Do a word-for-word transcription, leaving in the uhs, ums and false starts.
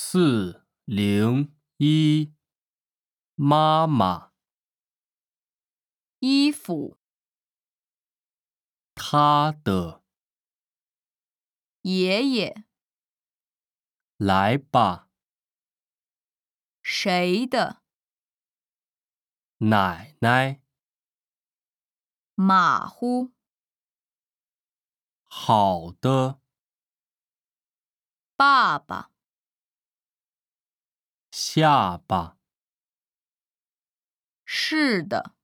四零一，妈妈， 衣服， 她的， 爷爷， 来吧， 谁的， 奶奶， 马虎， 好的， 爸爸， 下巴。 是的。